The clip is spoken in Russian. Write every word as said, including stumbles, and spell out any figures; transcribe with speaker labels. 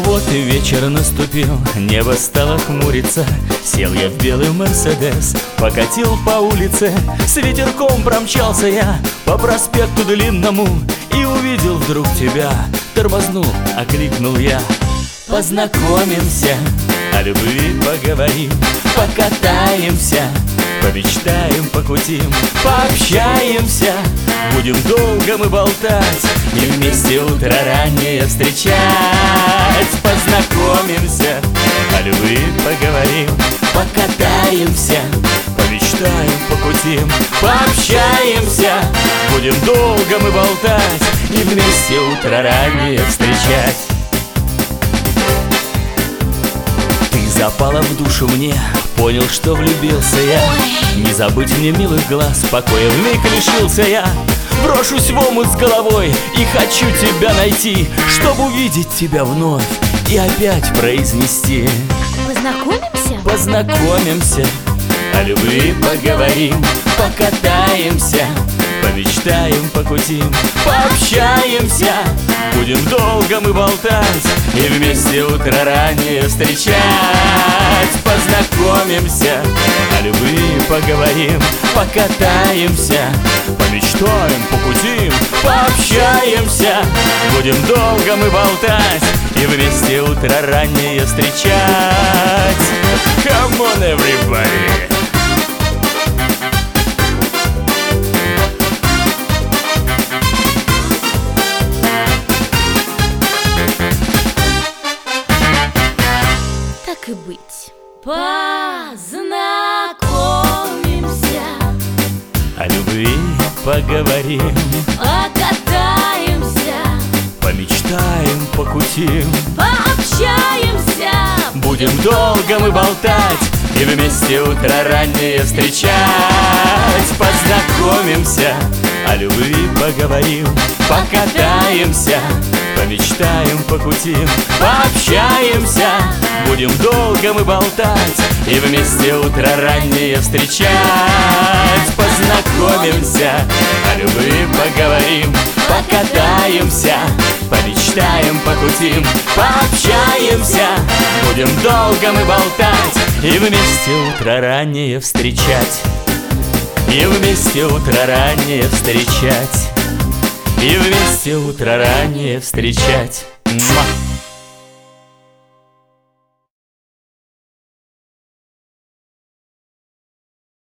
Speaker 1: Вот и вечер наступил, небо стало хмуриться. Сел я в белый Мерседес, покатил по улице. С ветерком промчался я по проспекту длинному и увидел вдруг тебя. Тормознул, окликнул я: познакомимся, о любви поговорим, покатаемся, помечтаем, покутим, пообщаемся. Будем долго мы болтать и вместе утро раннее встречать. Познакомимся, о любви поговорим, покатаемся, помечтаем, покутим, пообщаемся. Будем долго мы болтать и вместе утро раннее встречать. Запала в душу мне, понял, что влюбился я. Не забыть мне милых глаз, покоя вмиг лишился я. Брошусь в омут с головой и хочу тебя найти, чтобы увидеть тебя вновь и опять произнести:
Speaker 2: познакомимся?
Speaker 1: Познакомимся, о любви поговорим, покатаемся, помечтаем, покутим, пообщаемся. Будем долго мы болтать и вместе утро раннее встречать. Познакомимся, о любви поговорим, покатаемся, помечтаем, покутим, пообщаемся. Будем долго мы болтать и вместе утро раннее встречать. Come on, everybody!
Speaker 2: Так и быть. Познакомимся,
Speaker 1: о любви поговорим,
Speaker 2: покатаемся,
Speaker 1: помечтаем, покутим,
Speaker 2: пообщаемся.
Speaker 1: будем долго мы болтать и вместе утро раннее встречать. Познакомимся, о любви поговорим, покатаемся, помечтаем, покутим, пообщаемся. Будем долго мы болтать и вместе утро раннее встречать. Познакомимся, о любви поговорим, покатаемся, помечтаем, покутим, пообщаемся. Будем долго мы болтать и вместе утро раннее встречать. И вместе утро раннее встречать. И вместе утро раннее встречать. Муа!